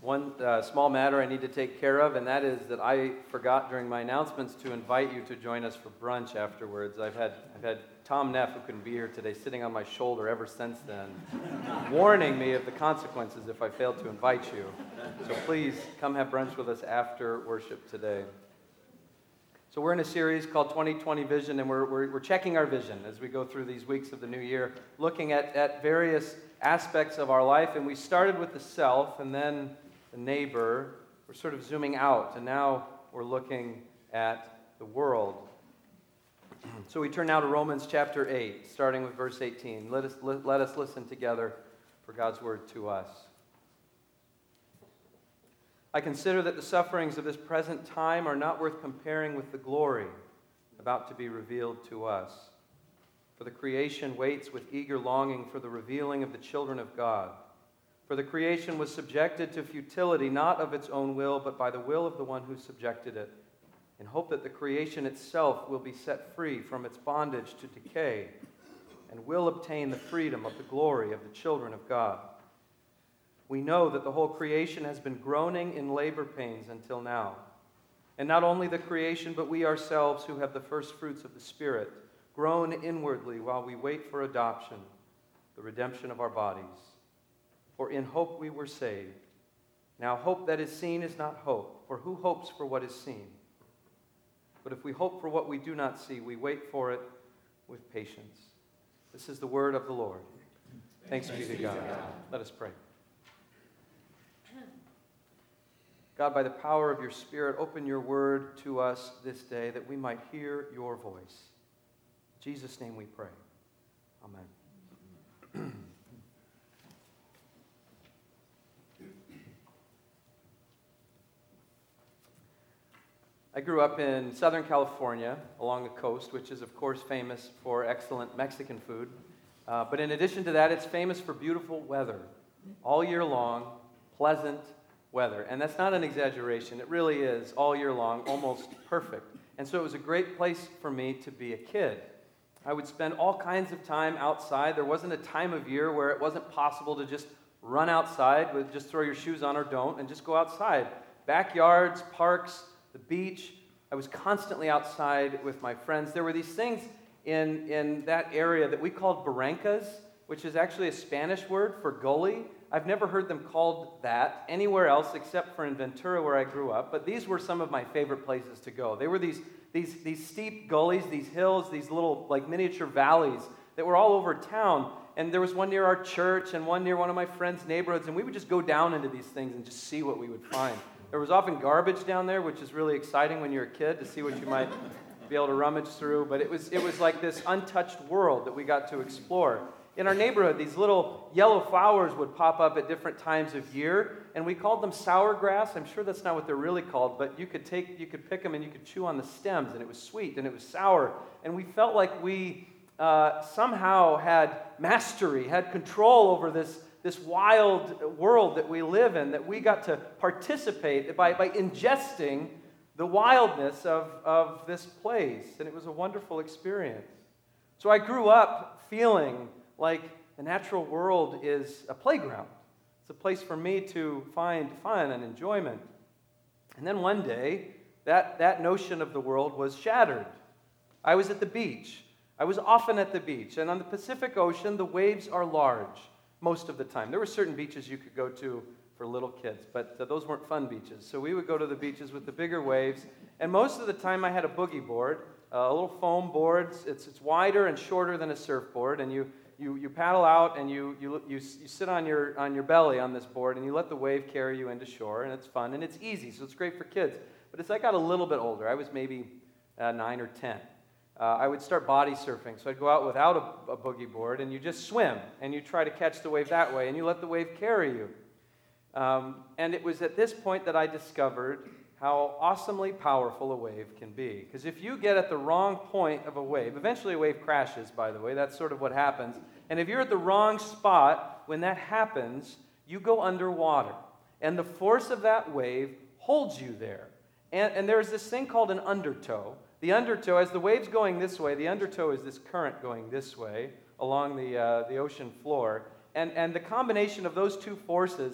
One small matter I need to take care of, and that is that I forgot during my announcements to invite you to join us for brunch afterwards. I've had Tom Neff, who couldn't be here today, sitting on my shoulder ever since then, warning me of the consequences if I fail to invite you. So please come have brunch with us after worship today. So we're in a series called 2020 Vision, and we're checking our vision as we go through these weeks of the new year, looking at various aspects of our life. And we started with the self, and then the neighbor. We're sort of zooming out, and now we're looking at the world. So we turn now to Romans chapter 8, starting with verse 18. Let us listen together for God's word to us. I consider that the sufferings of this present time are not worth comparing with the glory about to be revealed to us. For the creation waits with eager longing for the revealing of the children of God. For the creation was subjected to futility, not of its own will, but by the will of the one who subjected it, in hope that the creation itself will be set free from its bondage to decay, and will obtain the freedom of the glory of the children of God. We know that the whole creation has been groaning in labor pains until now. And not only the creation, but we ourselves who have the first fruits of the Spirit, groan inwardly while we wait for adoption, the redemption of our bodies. For in hope we were saved. Now hope that is seen is not hope, for who hopes for what is seen? But if we hope for what we do not see, we wait for it with patience. This is the word of the Lord. Thanks be to God. Let us pray. God, by the power of your Spirit, open your word to us this day that we might hear your voice. In Jesus' name we pray. Amen. I grew up in Southern California along the coast, which is, of course, famous for excellent Mexican food. But in addition to that, it's famous for beautiful weather. All year long, pleasant weather. And that's not an exaggeration. It really is, all year long, almost perfect. And so it was a great place for me to be a kid. I would spend all kinds of time outside. There wasn't a time of year where it wasn't possible to just run outside, just throw your shoes on or don't, and just go outside. Backyards, parks, the beach. I was constantly outside with my friends. There were these things in that area that we called barrancas, which is actually a Spanish word for gully. I've never heard them called that anywhere else except for in Ventura where I grew up, but these were some of my favorite places to go. They were these steep gullies, these hills, these little like miniature valleys that were all over town. And there was one near our church and one near one of my friends' neighborhoods, and we would just go down into these things and just see what we would find. There was often garbage down there, which is really exciting when you're a kid to see what you might be able to rummage through. But it was like this untouched world that we got to explore. In our neighborhood, these little yellow flowers would pop up at different times of year, and we called them sour grass. I'm sure that's not what they're really called, but you could pick them and you could chew on the stems, and it was sweet and it was sour. And we felt like we somehow had mastery, had control over this wild world that we live in, that we got to participate by ingesting the wildness of this place. And it was a wonderful experience. So I grew up feeling like the natural world is a playground. It's a place for me to find fun and enjoyment. And then one day, that notion of the world was shattered. I was at the beach. I was often at the beach. And on the Pacific Ocean, the waves are large most of the time. There were certain beaches you could go to for little kids, but those weren't fun beaches. So we would go to the beaches with the bigger waves. And most of the time, I had a boogie board, a little foam board. It's wider and shorter than a surfboard, and you paddle out and you sit on your belly on this board, and you let the wave carry you into shore, and it's fun and it's easy, so it's great for kids. But as I got a little bit older, I was maybe 9 or 10. I would start body surfing, so I'd go out without a boogie board, and you just swim, and you try to catch the wave that way, and you let the wave carry you. And it was at this point that I discovered how awesomely powerful a wave can be. Because if you get at the wrong point of a wave, eventually a wave crashes, by the way, that's sort of what happens. And if you're at the wrong spot, when that happens, you go underwater. And the force of that wave holds you there. And there's this thing called an undertow. The undertow, as the wave's going this way, the undertow is this current going this way along the ocean floor. And the combination of those two forces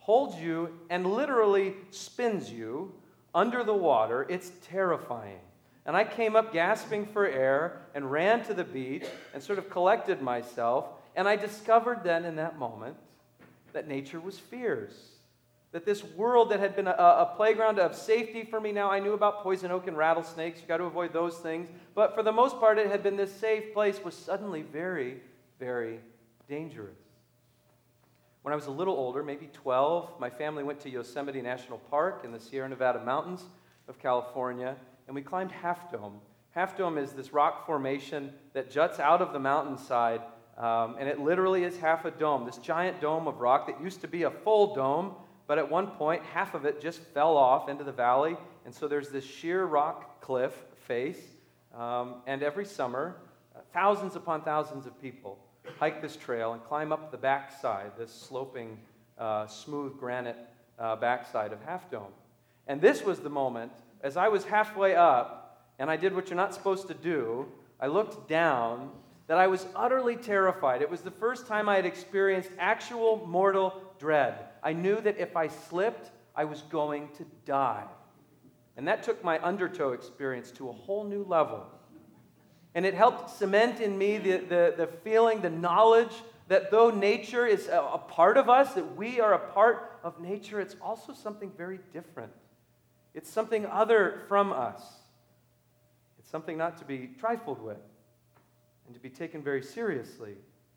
holds you and literally spins you under the water. It's terrifying. And I came up gasping for air and ran to the beach and sort of collected myself. And I discovered then in that moment that nature was fierce. That this world that had been a playground of safety for me, now I knew about poison oak and rattlesnakes. You got to avoid those things. But for the most part, it had been this safe place, was suddenly very, very dangerous. When I was a little older, maybe 12, my family went to Yosemite National Park in the Sierra Nevada mountains of California, and we climbed Half Dome. Half Dome is this rock formation that juts out of the mountainside, and it literally is half a dome, this giant dome of rock that used to be a full dome, but at one point, half of it just fell off into the valley, and so there's this sheer rock cliff face, and every summer, thousands upon thousands of people hike this trail and climb up the backside, this sloping, smooth granite backside of Half Dome. And this was the moment, as I was halfway up, and I did what you're not supposed to do, I looked down, that I was utterly terrified. It was the first time I had experienced actual mortal dread. I knew that if I slipped, I was going to die. And that took my undertow experience to a whole new level. And it helped cement in me the feeling, the knowledge that though nature is a part of us, that we are a part of nature, it's also something very different. It's something other from us. It's something not to be trifled with and to be taken very seriously.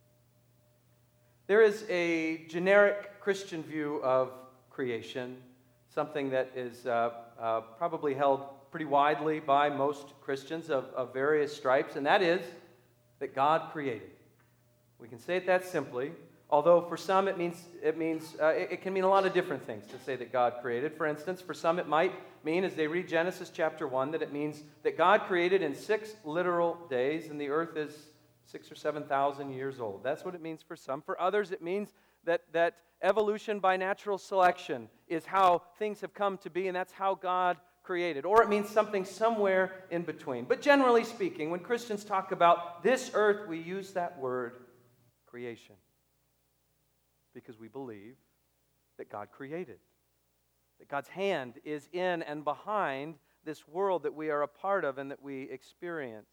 There is a generic Christian view of creation, something that is probably held pretty widely by most Christians of various stripes, and that is that God created. We can say it that simply, although for some it can mean a lot of different things to say that God created. For instance, for some it might mean, as they read Genesis chapter 1, that it means that God created in 6 literal days, and the earth is 6,000 or 7,000 years old. That's what it means for some. For others, it means that evolution by natural selection is how things have come to be, and that's how God created. Or it means something somewhere in between. But generally speaking, when Christians talk about this earth, we use that word creation because we believe that God created, that God's hand is in and behind this world that we are a part of and that we experience.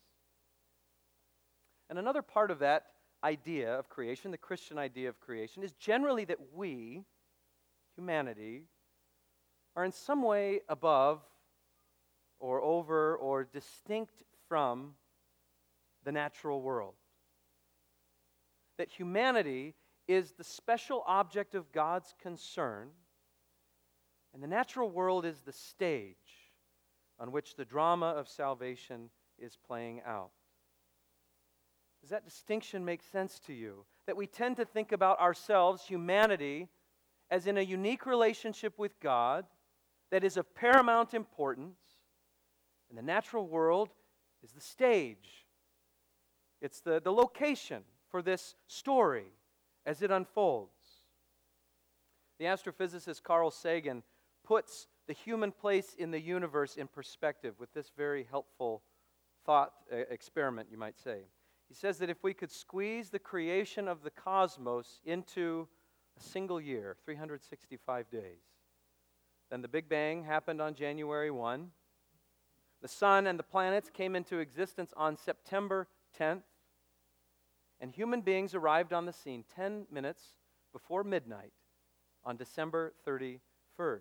And another part of that idea of creation, the Christian idea of creation, is generally that we, humanity, are in some way above or over or distinct from the natural world. That humanity is the special object of God's concern, and the natural world is the stage on which the drama of salvation is playing out. Does that distinction make sense to you? That we tend to think about ourselves, humanity, as in a unique relationship with God that is of paramount importance, and the natural world is the stage. It's the location for this story as it unfolds. The astrophysicist Carl Sagan puts the human place in the universe in perspective with this very helpful thought experiment, you might say. He says that if we could squeeze the creation of the cosmos into a single year, 365 days, then the Big Bang happened on January 1. The sun and the planets came into existence on September 10th, and human beings arrived on the scene 10 minutes before midnight on December 31st.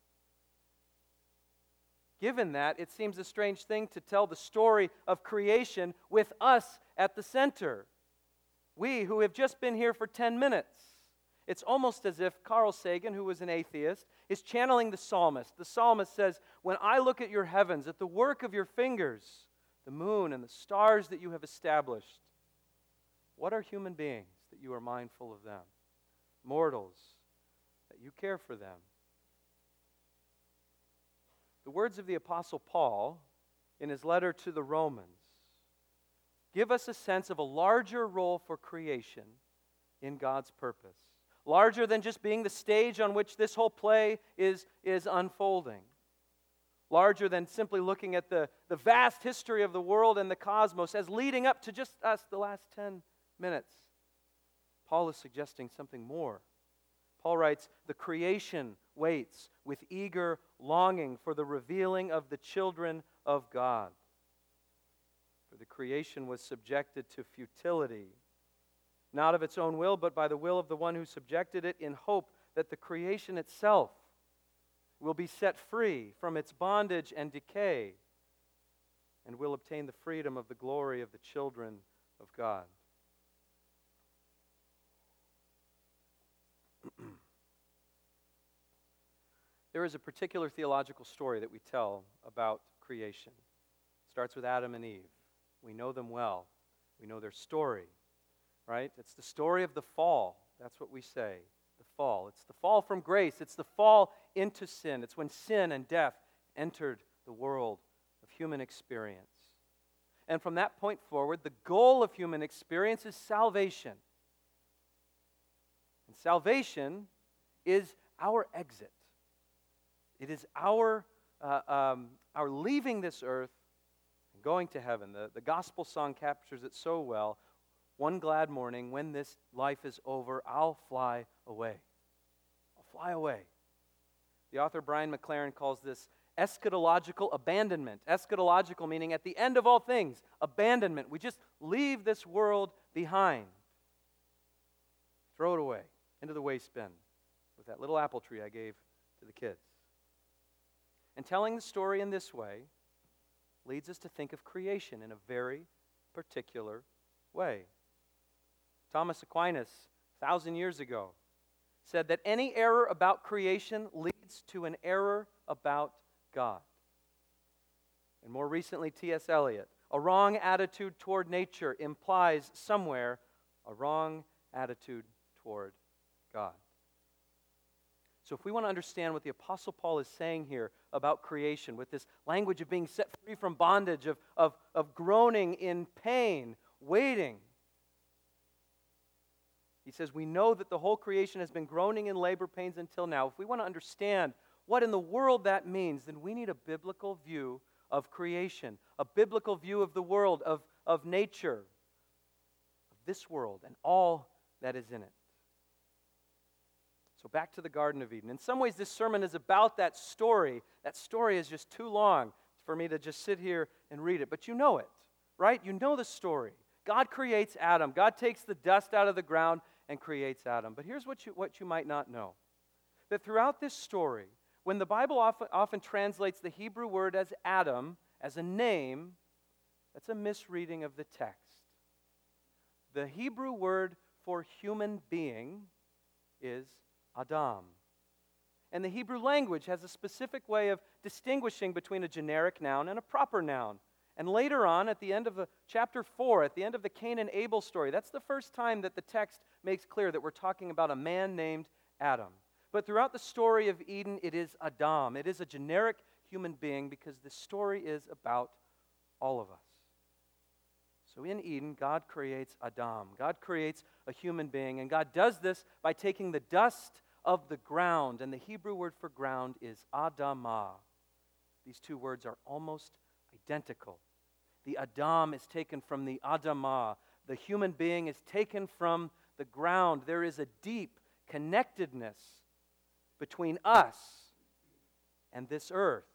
Given that, it seems a strange thing to tell the story of creation with us at the center. We who have just been here for 10 minutes. It's almost as if Carl Sagan, who was an atheist, is channeling the psalmist. The psalmist says, "When I look at your heavens, at the work of your fingers, the moon and the stars that you have established, what are human beings that you are mindful of them? Mortals, that you care for them." The words of the Apostle Paul in his letter to the Romans give us a sense of a larger role for creation in God's purpose. Larger than just being the stage on which this whole play is unfolding. Larger than simply looking at the vast history of the world and the cosmos as leading up to just us the last 10 minutes. Paul is suggesting something more. Paul writes, "The creation waits with eager longing for the revealing of the children of God. For the creation was subjected to futility, not of its own will, but by the will of the one who subjected it, in hope that the creation itself will be set free from its bondage and decay, and will obtain the freedom of the glory of the children of God." There is a particular theological story that we tell about creation. It starts with Adam and Eve. We know them well. We know their story, right? It's the story of the fall. That's what we say, the fall. It's the fall from grace. It's the fall into sin. It's when sin and death entered the world of human experience. And from that point forward, the goal of human experience is salvation. And salvation is our exit. It is our leaving this earth and going to heaven. The gospel song captures it so well. "One glad morning, when this life is over, I'll fly away." I'll fly away. The author Brian McLaren calls this eschatological abandonment. Eschatological meaning at the end of all things, abandonment. We just leave this world behind. Throw it away into the waste bin with that little apple tree I gave to the kids. And telling the story in this way leads us to think of creation in a very particular way. Thomas Aquinas, 1,000 years ago, said that any error about creation leads to an error about God. And more recently, T.S. Eliot, a wrong attitude toward nature implies somewhere a wrong attitude toward God. So if we want to understand what the Apostle Paul is saying here about creation, with this language of being set free from bondage, of groaning in pain, waiting, he says, we know that the whole creation has been groaning in labor pains until now. If we want to understand what in the world that means, then we need a biblical view of creation, a biblical view of the world, of nature, of this world, and all that is in it. So back to the Garden of Eden. In some ways, this sermon is about that story. That story is just too long for me to just sit here and read it. But you know it, right? You know the story. God creates Adam. God takes the dust out of the ground and creates Adam. But here's what you might not know. That throughout this story, when the Bible often translates the Hebrew word as Adam, as a name, that's a misreading of the text. The Hebrew word for human being is Adam. And the Hebrew language has a specific way of distinguishing between a generic noun and a proper noun. And later on, at the end of chapter 4, at the end of the Cain and Abel story, that's the first time that the text makes clear that we're talking about a man named Adam. But throughout the story of Eden, it is Adam. It is a generic human being because the story is about all of us. So in Eden, God creates Adam. God creates a human being, and God does this by taking the dust of the ground, and the Hebrew word for ground is Adamah. These two words are almost identical. The Adam is taken from the Adamah. The human being is taken from the ground. There is a deep connectedness between us and this earth.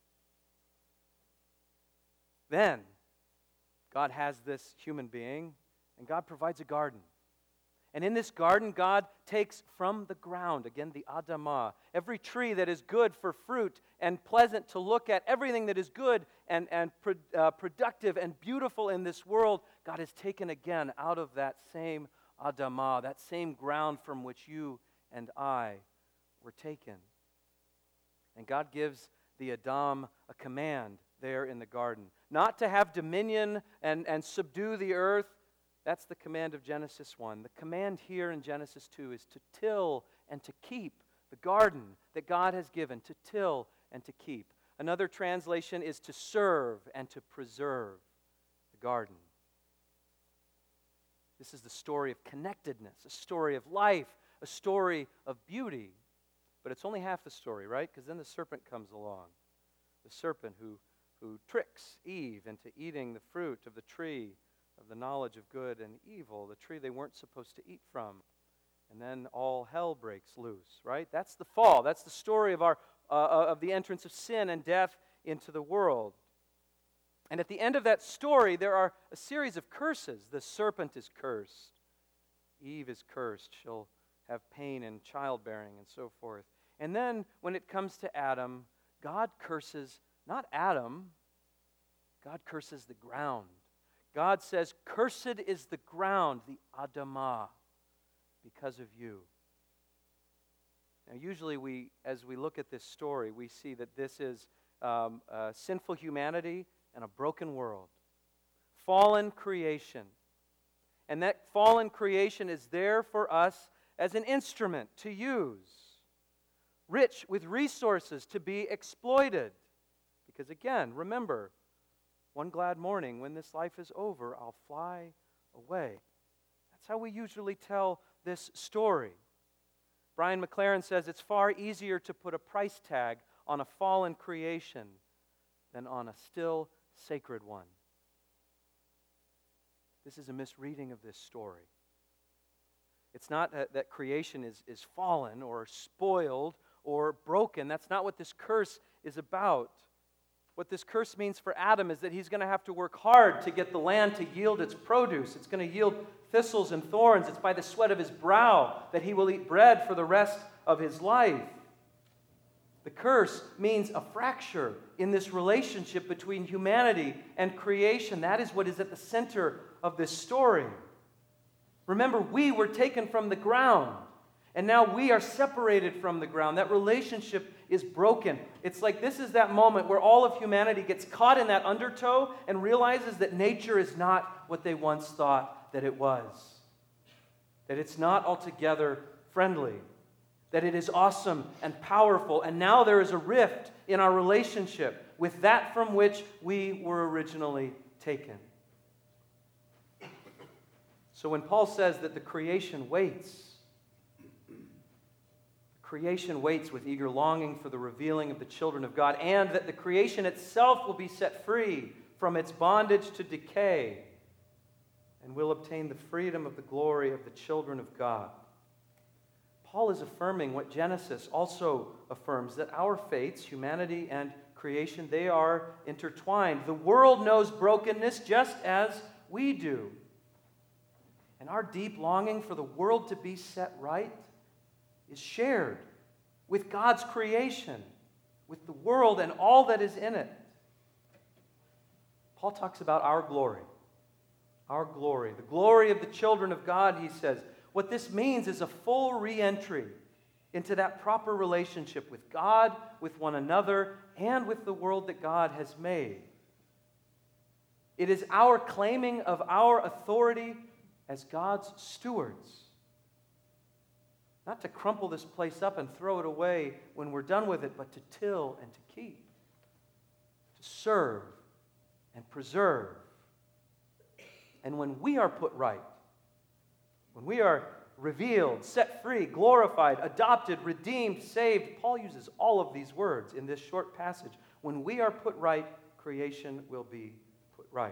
Then, God has this human being, and God provides a garden. And in this garden, God takes from the ground, again, the Adamah, every tree that is good for fruit and pleasant to look at, everything that is good and productive and beautiful in this world, God has taken again out of that same Adamah, that same ground from which you and I were taken. And God gives the Adam a command there in the garden, not to have dominion and subdue the earth. That's the command of Genesis 1. The command here in Genesis 2 is to till and to keep the garden that God has given, to till and to keep. Another translation is to serve and to preserve the garden. This is the story of connectedness, a story of life, a story of beauty. But it's only half the story, right? Because then the serpent comes along. The serpent who tricks Eve into eating the fruit of the tree of the knowledge of good and evil, the tree they weren't supposed to eat from. And then all hell breaks loose, right? That's the fall. That's the story of the entrance of sin and death into the world. And at the end of that story, there are a series of curses. The serpent is cursed. Eve is cursed. She'll have pain in childbearing and so forth. And then when it comes to Adam, God curses not Adam, God curses the ground. God says, "Cursed is the ground, the Adamah, because of you." Now, usually as we look at this story, we see that this is sinful humanity and a broken world. Fallen creation. And that fallen creation is there for us as an instrument to use. Rich with resources to be exploited. Because again, remember, one glad morning when this life is over, I'll fly away. That's how we usually tell this story. Brian McLaren says it's far easier to put a price tag on a fallen creation than on a still sacred one. This is a misreading of this story. It's not that creation is fallen or spoiled or broken. That's not what this curse is about. What this curse means for Adam is that he's going to have to work hard to get the land to yield its produce. It's going to yield thistles and thorns. It's by the sweat of his brow that he will eat bread for the rest of his life. The curse means a fracture in this relationship between humanity and creation. That is what is at the center of this story. Remember, we were taken from the ground, and now we are separated from the ground. That relationship is broken. It's like this is that moment where all of humanity gets caught in that undertow and realizes that nature is not what they once thought that it was. That it's not altogether friendly. That it is awesome and powerful. And now there is a rift in our relationship with that from which we were originally taken. So when Paul says that the creation waits with eager longing for the revealing of the children of God, and that the creation itself will be set free from its bondage to decay and will obtain the freedom of the glory of the children of God. Paul is affirming what Genesis also affirms, that our fates, humanity and creation, they are intertwined. The world knows brokenness just as we do. And our deep longing for the world to be set right is shared with God's creation, with the world and all that is in it. Paul talks about our glory, the glory of the children of God, he says. What this means is a full re-entry into that proper relationship with God, with one another, and with the world that God has made. It is our claiming of our authority as God's stewards. Not to crumple this place up and throw it away when we're done with it, but to till and to keep, to serve and preserve. And when we are put right, when we are revealed, set free, glorified, adopted, redeemed, saved, Paul uses all of these words in this short passage. When we are put right, creation will be put right.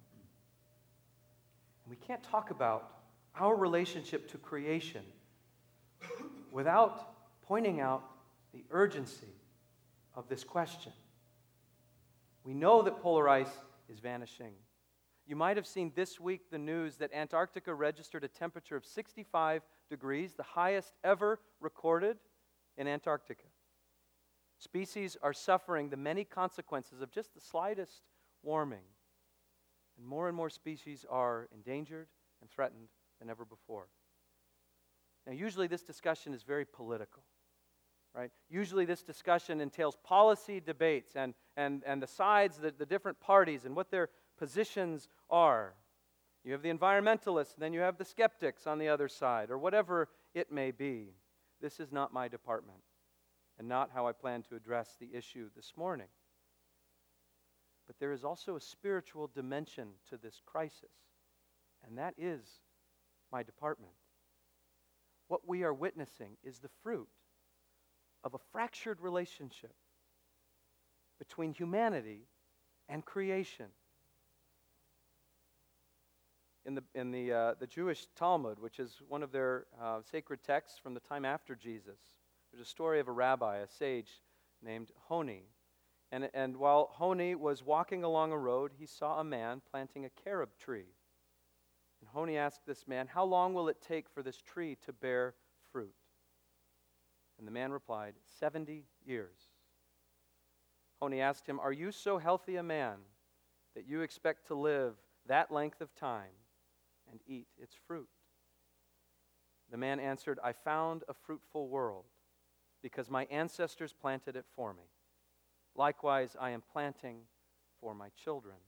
We can't talk about our relationship to creation without pointing out the urgency of this question. We know that polar ice is vanishing. You might have seen this week the news that Antarctica registered a temperature of 65 degrees, the highest ever recorded in Antarctica. Species are suffering the many consequences of just the slightest warming. And more species are endangered and threatened than ever before. Now, usually this discussion is very political, right? Usually this discussion entails policy debates and the sides, the different parties and what their positions are. You have the environmentalists, and then you have the skeptics on the other side, or whatever it may be. This is not my department, and not how I plan to address the issue this morning. But there is also a spiritual dimension to this crisis, and that is my department. What we are witnessing is the fruit of a fractured relationship between humanity and creation. In the Jewish Talmud, which is one of their sacred texts from the time after Jesus, there's a story of a rabbi, a sage named Honi. And while Honi was walking along a road, he saw a man planting a carob tree. And Honi asked this man, "How long will it take for this tree to bear fruit?" And the man replied, 70 years. Honi asked him, "Are you so healthy a man that you expect to live that length of time and eat its fruit?" The man answered, "I found a fruitful world because my ancestors planted it for me. Likewise, I am planting for my children."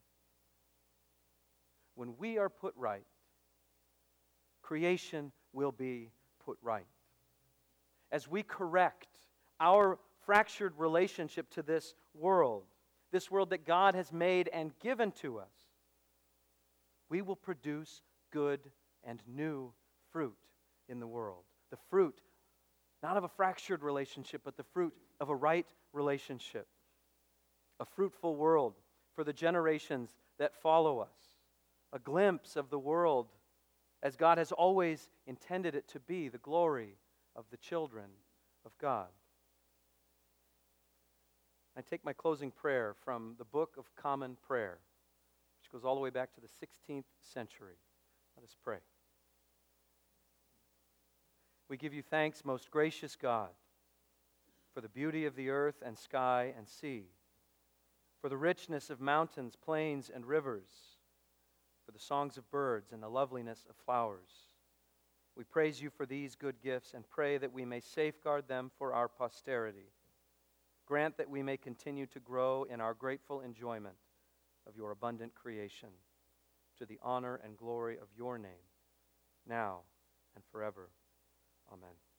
When we are put right, creation will be put right. As we correct our fractured relationship to this world that God has made and given to us, we will produce good and new fruit in the world. The fruit, not of a fractured relationship, but the fruit of a right relationship. A fruitful world for the generations that follow us. A glimpse of the world as God has always intended it to be, the glory of the children of God. I take my closing prayer from the Book of Common Prayer, which goes all the way back to the 16th century. Let us pray. We give you thanks, most gracious God, for the beauty of the earth and sky and sea, for the richness of mountains, plains, and rivers, for the songs of birds and the loveliness of flowers. We praise you for these good gifts and pray that we may safeguard them for our posterity. Grant that we may continue to grow in our grateful enjoyment of your abundant creation, to the honor and glory of your name, now and forever. Amen.